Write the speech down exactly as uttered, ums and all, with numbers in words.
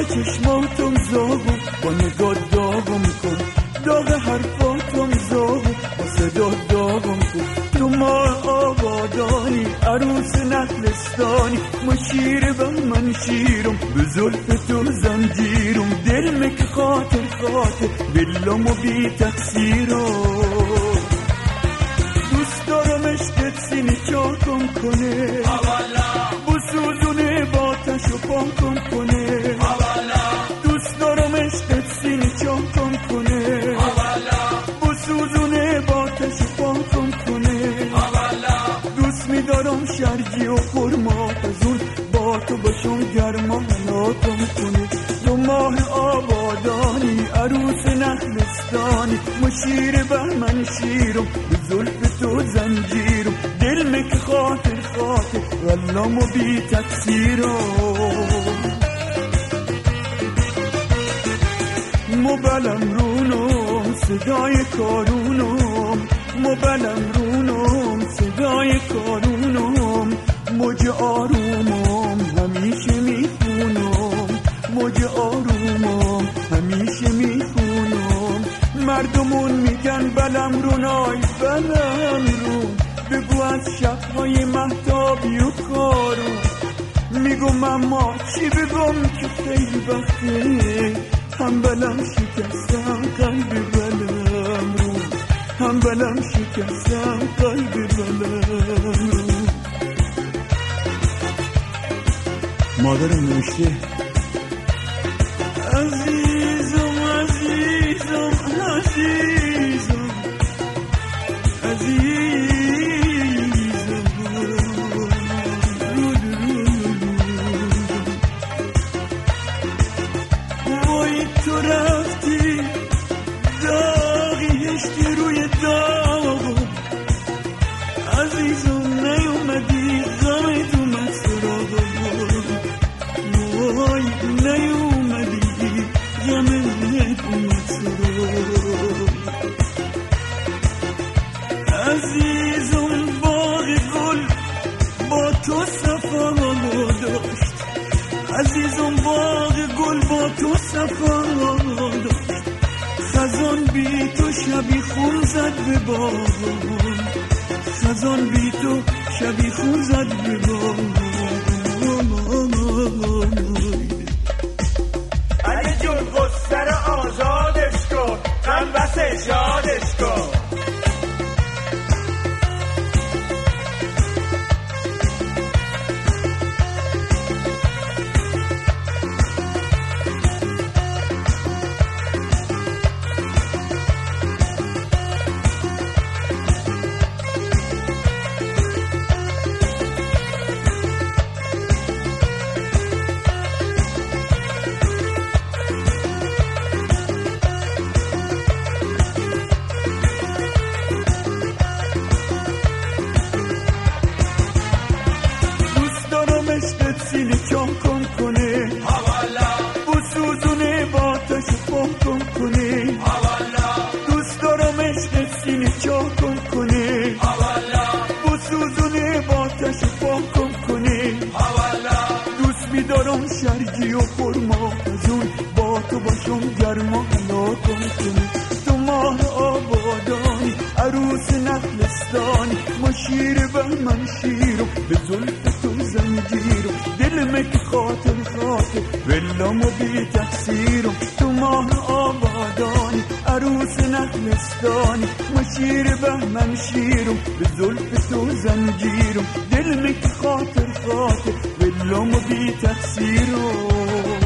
چشماتم زاغو با نگاه داغم کن، داغ حرفاتم زاغو با صدا داغم کن. تو ما آبادانی عروس نخلستانی، ما شیر به من شیرم به زلف تو زنجیرم. دل مک خاطر خاطر بلامو بی تقصیرم. دوست دارم عشقت سینی چاکم کنه، بسوزونه با تشو پاکم کنه. دوست دارم عشقت سینی چاکم کنه، بسوزونه با تشو پاکم کنه. دوست میدارم شرجی و خرمات ازون با تو باشم گرما حلاکم کنه. دو ماه آبادانی عروس نخلستانی، ما شیر بهمن شیرم به زلف تو زنجیرم. دل مک خاطر خاطر والامو بی تقصیرم. موبلم رونم صدای کارونم، موبلم رونم صدای کارونم. موج آرومم همیشه میخونم، موج آرومم همیشه میخونم. مردمون میگن بلم رونای بلم رون، بگو از شبهای مهتابی و کارون. میگم اما چی بگم که خیلی وقته، هم بلم شکستم قلب بلم رون، هم بلم شکستم قلب بلم رون. مادرم نوشته عزیزم عزیزم عزیزم عزیزم. وای تو رفتی داغی هشتی روی داغم، عزیزم نیومدی غم تو مسراغم. وای نیومدی غم تو مسراغم. عزیزم باغ گل با تو صفا داشت، عزیزم باغ گل با تو صفا داشت. خزان بی تو شبی خون زد به باغم، خزان بی تو شبی خون زد به باغم. علی جون گستر آزادش کن، غم بس شادش کن. سینی چاکم کنه، بسوزونه با تشو پاکم کنه. دوست دارم عشقت سینی چاکم کنه، بسوزونه با تشو پاکم کنه. دوست میدارم شرجی و خرما ازون با تو باشم گرما حلاکم کنه. تو ماه آبادانی عروس نخلستانی، ما شیر بهمن شیرم به زلف تو زنجیرم. دل مک خاطر خاطر ولامو بی تقصیرم. تو ماه آبادانی عروس نخلستانی، ما شیر بهمن شیرم به زلف تو زنجیرم. دل مک خاطر خاطر ولامو بی تقصیرم.